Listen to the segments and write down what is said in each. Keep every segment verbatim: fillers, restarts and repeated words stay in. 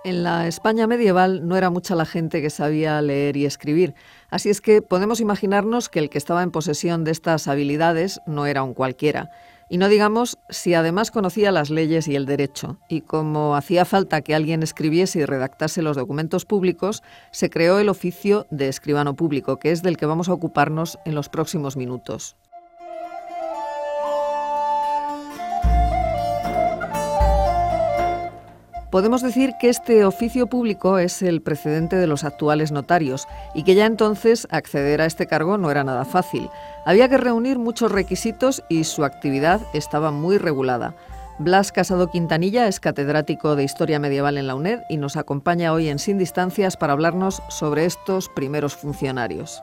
En la España medieval no era mucha la gente que sabía leer y escribir, así es que podemos imaginarnos que el que estaba en posesión de estas habilidades no era un cualquiera. Y no digamos si además conocía las leyes y el derecho. Y como hacía falta que alguien escribiese y redactase los documentos públicos, se creó el oficio de escribano público, que es del que vamos a ocuparnos en los próximos minutos. Podemos decir que este oficio público es el precedente de los actuales notarios y que ya entonces acceder a este cargo no era nada fácil. Había que reunir muchos requisitos y su actividad estaba muy regulada. Blas Casado Quintanilla es catedrático de Historia Medieval en la UNED y nos acompaña hoy en Sin Distancias para hablarnos sobre estos primeros funcionarios.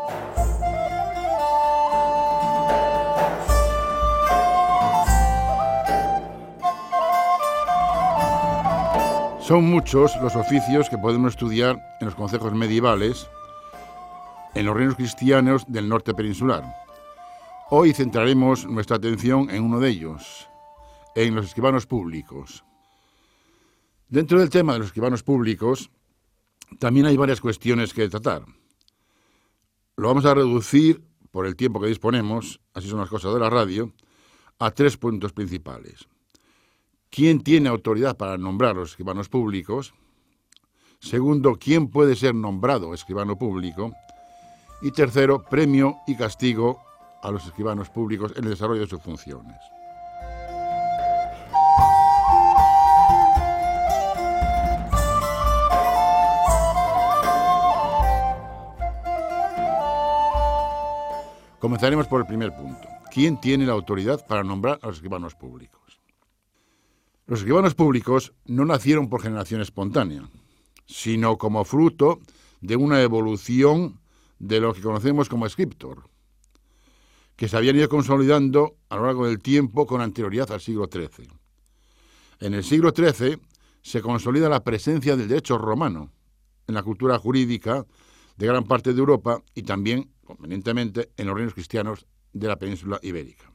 Son muchos los oficios que podemos estudiar en los concejos medievales, en los reinos cristianos del norte peninsular. Hoy centraremos nuestra atención en uno de ellos, en los escribanos públicos. Dentro del tema de los escribanos públicos, también hay varias cuestiones que tratar. Lo vamos a reducir, por el tiempo que disponemos, así son las cosas de la radio, a tres puntos principales. ¿Quién tiene autoridad para nombrar los escribanos públicos? Segundo, ¿quién puede ser nombrado escribano público? Y tercero, premio y castigo a los escribanos públicos en el desarrollo de sus funciones. Comenzaremos por el primer punto. ¿Quién tiene la autoridad para nombrar a los escribanos públicos? Los escribanos públicos no nacieron por generación espontánea, sino como fruto de una evolución de lo que conocemos como scriptor, que se habían ido consolidando a lo largo del tiempo con anterioridad al siglo trece. En el siglo trece se consolida la presencia del derecho romano en la cultura jurídica de gran parte de Europa y también, convenientemente, en los reinos cristianos de la península ibérica.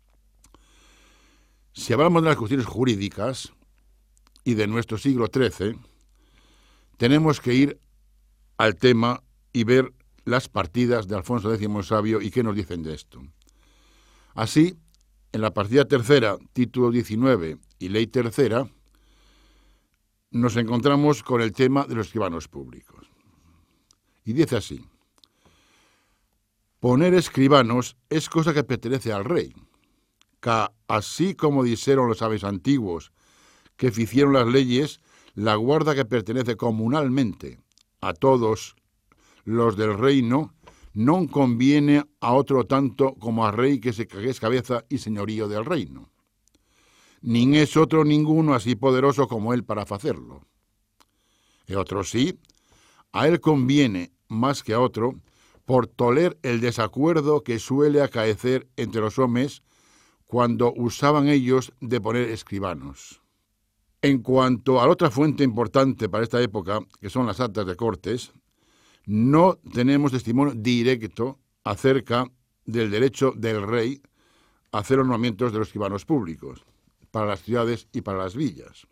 Si hablamos de las cuestiones jurídicas y de nuestro siglo trece, tenemos que ir al tema y ver las partidas de Alfonso décimo el Sabio y qué nos dicen de esto. Así, en la partida tercera, título diecinueve y ley tercera, nos encontramos con el tema de los escribanos públicos. Y dice así: poner escribanos es cosa que pertenece al rey, que así como dijeron los sabios antiguos que ficieron las leyes, la guarda que pertenece comunalmente a todos los del reino, no conviene a otro tanto como a rey que es cabeza y señorío del reino. Ni es otro ninguno así poderoso como él para hacerlo. Y otro sí, a él conviene más que a otro, por toler el desacuerdo que suele acaecer entre los hombres cuando usaban ellos de poner escribanos. En cuanto a la otra fuente importante para esta época, que son las actas de cortes, no tenemos testimonio directo acerca del derecho del rey a hacer los nombramientos de los escribanos públicos para las ciudades y para las villas.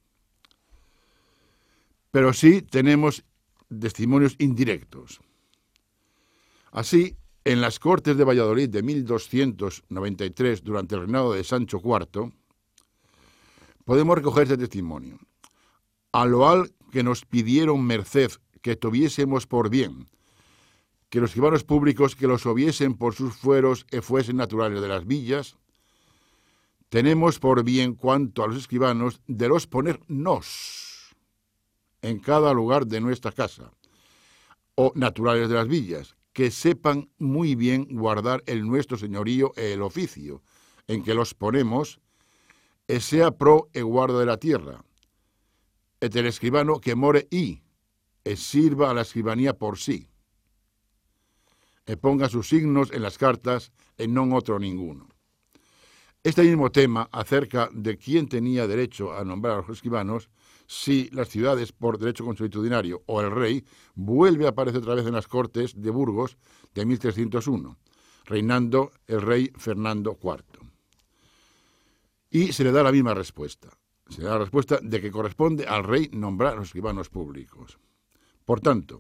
Pero sí tenemos testimonios indirectos. Así, en las Cortes de Valladolid de mil doscientos noventa y tres, durante el reinado de Sancho cuarto, podemos recoger este testimonio. A lo al que nos pidieron merced que tuviésemos por bien, que los escribanos públicos que los hubiesen por sus fueros e fuesen naturales de las villas, tenemos por bien cuanto a los escribanos de los poner nos en cada lugar de nuestra casa, o naturales de las villas, que sepan muy bien guardar el nuestro señorío e el oficio, en que los ponemos, e sea pro e guarda de la tierra, et el escribano que more y, e sirva a la escribanía por sí, e ponga sus signos en las cartas, e non otro ninguno. Este mismo tema acerca de quién tenía derecho a nombrar a los escribanos, si las ciudades por derecho consuetudinario o el rey, vuelve a aparecer otra vez en las Cortes de Burgos de mil trescientos uno, reinando el rey Fernando cuarto. Y se le da la misma respuesta. será la respuesta de que corresponde al rey nombrar a los escribanos públicos. Por tanto,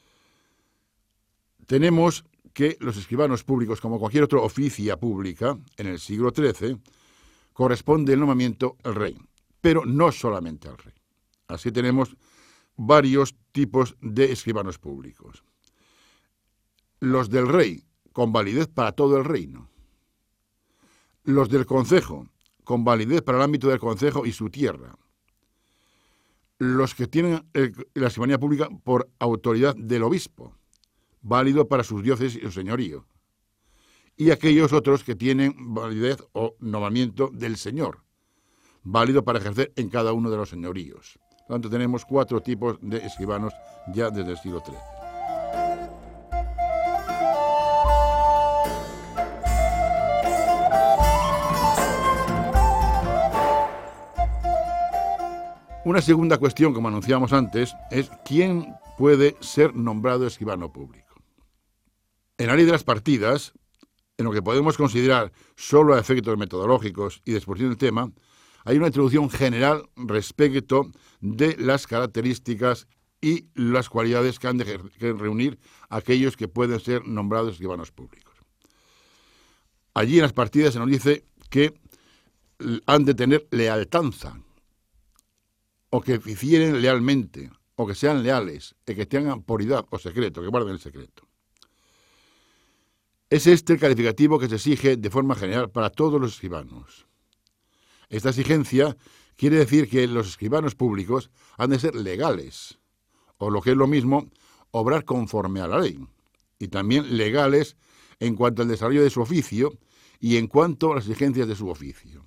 tenemos que los escribanos públicos, como cualquier otro oficia pública, en el siglo trece, corresponde el nombramiento al rey, pero no solamente al rey. Así tenemos varios tipos de escribanos públicos. Los del rey, con validez para todo el reino. Los del concejo, con validez para el ámbito del concejo y su tierra. Los que tienen el, la escribanía pública por autoridad del obispo, válido para sus diócesis y su señorío. Y aquellos otros que tienen validez o nombramiento del señor, válido para ejercer en cada uno de los señoríos. Por lo tanto, tenemos cuatro tipos de escribanos ya desde el siglo trece. Una segunda cuestión, como anunciamos antes, es quién puede ser nombrado escribano público. En la ley de las partidas, en lo que podemos considerar solo a efectos metodológicos y de exposición del tema, hay una introducción general respecto de las características y las cualidades que han de reunir aquellos que pueden ser nombrados escribanos públicos. Allí en las partidas se nos dice que han de tener lealtanza, o que hicieren lealmente, o que sean leales, y que tengan puridad o secreto, que guarden el secreto. Es este el calificativo que se exige de forma general para todos los escribanos. Esta exigencia quiere decir que los escribanos públicos han de ser legales, o lo que es lo mismo, obrar conforme a la ley, y también legales en cuanto al desarrollo de su oficio y en cuanto a las exigencias de su oficio.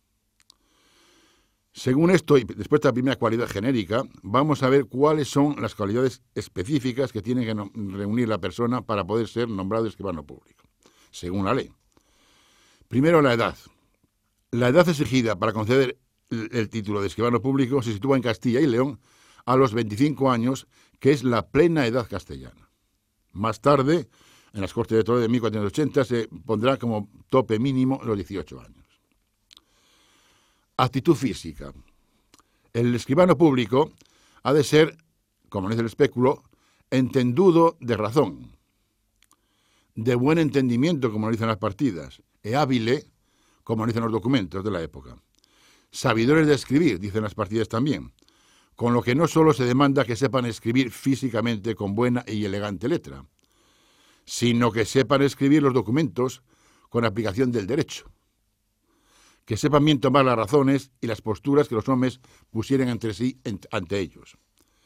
Según esto, y después de la primera cualidad genérica, vamos a ver cuáles son las cualidades específicas que tiene que reunir la persona para poder ser nombrado escribano público, según la ley. Primero, la edad. La edad exigida para conceder el título de escribano público se sitúa en Castilla y León a los veinticinco años, que es la plena edad castellana. Más tarde, en las Cortes de Toledo de mil cuatrocientos ochenta, se pondrá como tope mínimo los dieciocho años. Actitud física. El escribano público ha de ser, como dice el espéculo, entendudo de razón, de buen entendimiento, como dicen las partidas, e hábile, como dicen los documentos de la época. Sabidores de escribir, dicen las partidas también, con lo que no solo se demanda que sepan escribir físicamente con buena y elegante letra, sino que sepan escribir los documentos con aplicación del derecho, que sepan bien tomar las razones y las posturas que los hombres pusieran entre sí ante ellos.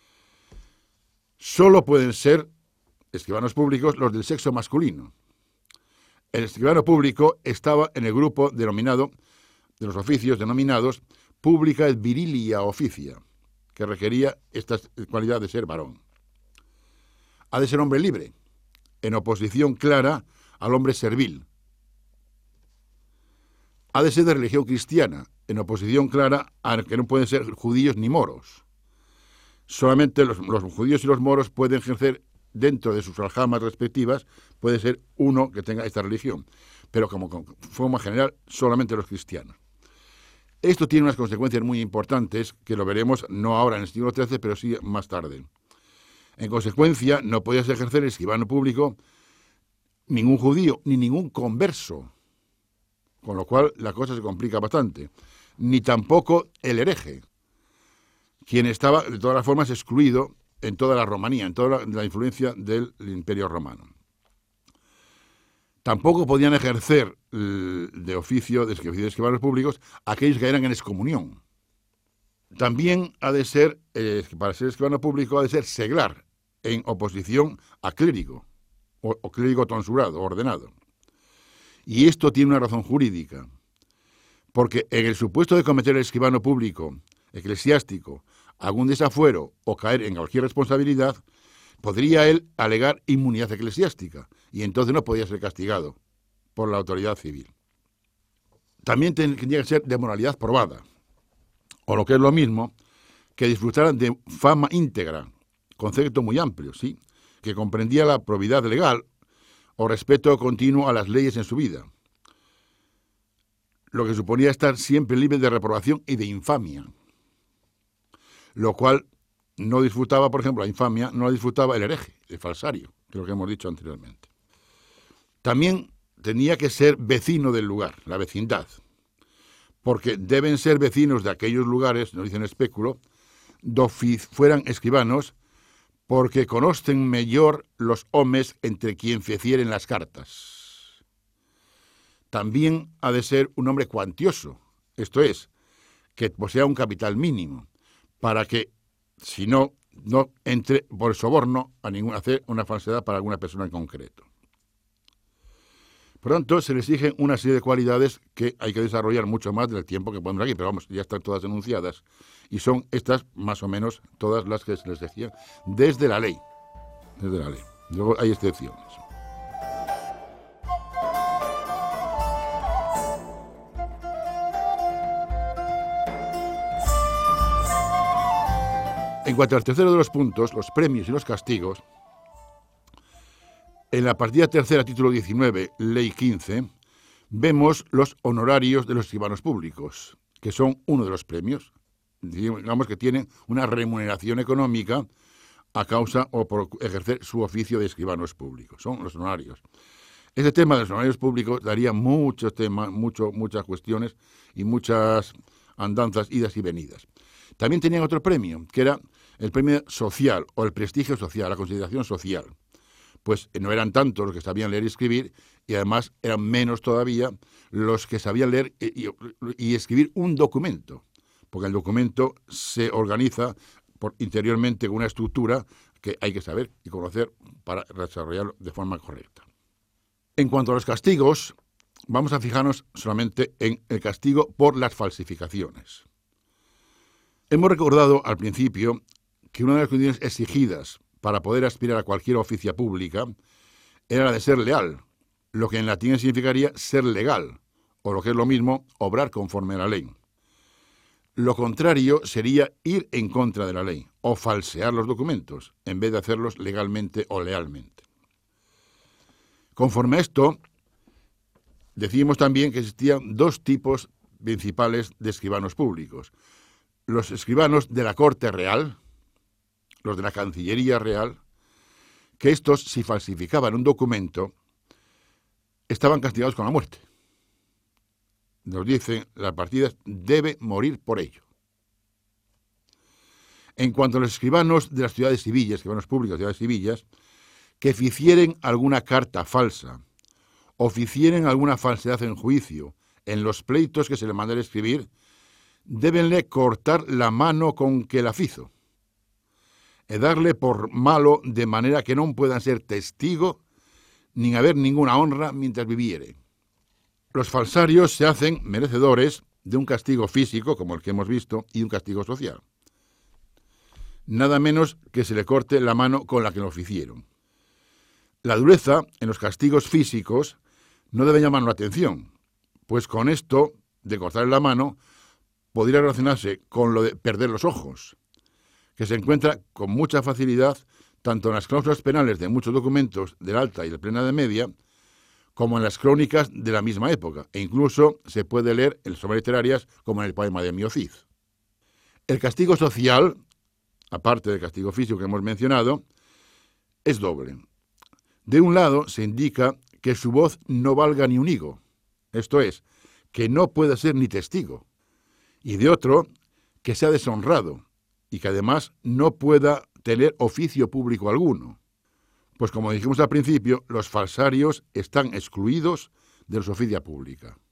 Solo pueden ser escribanos públicos los del sexo masculino. El escribano público estaba en el grupo denominado, de los oficios denominados, publica et virilia officia, que requería esta cualidad de ser varón. Ha de ser hombre libre, en oposición clara al hombre servil. Ha de ser de religión cristiana, en oposición clara a que no pueden ser judíos ni moros. Solamente los, los judíos y los moros pueden ejercer dentro de sus aljamas respectivas, puede ser uno que tenga esta religión, pero como forma general solamente los cristianos. Esto tiene unas consecuencias muy importantes, que lo veremos no ahora en el siglo trece, pero sí más tarde. En consecuencia, no podías ejercer el escribano público ningún judío ni ningún converso, con lo cual la cosa se complica bastante, ni tampoco el hereje, quien estaba de todas las formas excluido en toda la Romanía, en toda la, la influencia del Imperio Romano. Tampoco podían ejercer de oficio de escribanos públicos aquellos que eran en excomunión. También ha de ser, eh, para ser escribano público, ha de ser seglar, en oposición a clérigo, o, o clérigo tonsurado, ordenado. Y esto tiene una razón jurídica, porque en el supuesto de cometer el escribano público, eclesiástico, algún desafuero o caer en cualquier responsabilidad, podría él alegar inmunidad eclesiástica, y entonces no podía ser castigado por la autoridad civil. También tendría que ser de moralidad probada, o lo que es lo mismo, que disfrutaran de fama íntegra, concepto muy amplio, ¿sí?, que comprendía la probidad legal o respeto continuo a las leyes en su vida, lo que suponía estar siempre libre de reprobación y de infamia. lo cual no disfrutaba, por ejemplo, la infamia, no la disfrutaba el hereje, el falsario, que es lo que hemos dicho anteriormente. También tenía que ser vecino del lugar, la vecindad, porque deben ser vecinos de aquellos lugares, nos dicen espéculo, do fueran escribanos, porque conocen mejor los homes entre quien fecieren las cartas. También ha de ser un hombre cuantioso, esto es, que posea un capital mínimo, para que, si no, no entre por soborno a ningún, hacer una falsedad para alguna persona en concreto. Por tanto, se les exigen una serie de cualidades que hay que desarrollar mucho más del tiempo que ponemos aquí, pero vamos, ya están todas enunciadas, y son estas, más o menos, todas las que se les decían desde la ley. Desde la ley. Luego hay excepciones. En cuanto al tercero de los puntos, los premios y los castigos, en la partida tercera, título diecinueve, ley quince, vemos los honorarios de los escribanos públicos, que son uno de los premios. Digamos que tienen una remuneración económica a causa o por ejercer su oficio de escribanos públicos. Son los honorarios. Ese tema de los honorarios públicos daría muchos temas, mucho, muchas cuestiones y muchas andanzas, idas y venidas. También tenían otro premio, que era el premio social o el prestigio social, la consideración social. Pues no eran tantos los que sabían leer y escribir, y además eran menos todavía los que sabían leer y, y, y escribir un documento, porque el documento se organiza por, interiormente con una estructura que hay que saber y conocer para desarrollarlo de forma correcta. En cuanto a los castigos, vamos a fijarnos solamente en el castigo por las falsificaciones. Hemos recordado al principio que una de las condiciones exigidas para poder aspirar a cualquier oficia pública era la de ser leal, lo que en latín significaría ser legal, o lo que es lo mismo, obrar conforme a la ley. Lo contrario sería ir en contra de la ley, o falsear los documentos, en vez de hacerlos legalmente o lealmente. Conforme a esto, decimos también que existían dos tipos principales de escribanos públicos. Los escribanos de la corte real, los de la Cancillería Real, que estos, si falsificaban un documento, estaban castigados con la muerte. Nos dicen las partidas, debe morir por ello. En cuanto a los escribanos de las ciudades civiles, escribanos públicos de las ciudades civiles, que ficieren alguna carta falsa, o ficieren alguna falsedad en juicio, en los pleitos que se le mandara escribir, débenle cortar la mano con que la fizo, e darle por malo de manera que no puedan ser testigo ni haber ninguna honra mientras viviere. Los falsarios se hacen merecedores de un castigo físico, como el que hemos visto, y un castigo social. Nada menos que se le corte la mano con la que lo hicieron. La dureza en los castigos físicos no debe llamar la atención, pues con esto de cortarle la mano podría relacionarse con lo de perder los ojos, que se encuentra con mucha facilidad tanto en las cláusulas penales de muchos documentos del Alta y del Plena de Media, como en las crónicas de la misma época, e incluso se puede leer en las obras literarias como en el poema de Mio Cid. El castigo social, aparte del castigo físico que hemos mencionado, es doble. De un lado se indica que su voz no valga ni un higo, esto es, que no pueda ser ni testigo, y de otro, que sea deshonrado, y que además no pueda tener oficio público alguno. Pues como dijimos al principio, los falsarios están excluidos de la oficia pública.